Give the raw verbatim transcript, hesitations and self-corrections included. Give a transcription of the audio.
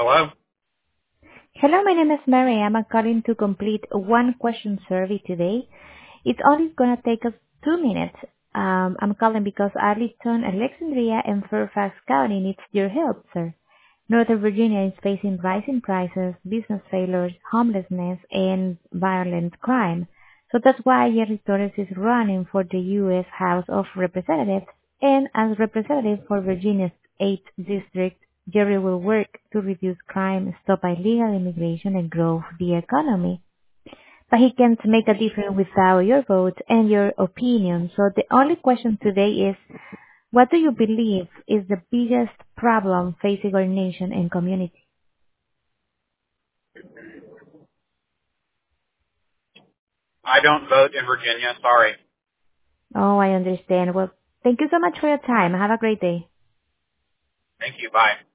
Hello? Hello, my name is Mary. I'm calling to complete a one question survey today. It's only gonna take us two minutes. Um, I'm calling because Arlington, Alexandria, and Fairfax County needs your help, sir. Northern Virginia is facing rising prices, business failures, homelessness, and violent crime. So that's why Jerry Torres is running for the U S House of Representatives, and as representative for Virginia's eighth District, Jerry will work to reduce crime, stop illegal immigration, and grow the economy. But he can't make a difference without your vote and your opinion. So the only question today is, what do you believe is the biggest problem facing our nation and community? I don't vote in Virginia. Sorry. Oh, I understand. Well, thank you so much for your time. Have a great day. Thank you. Bye.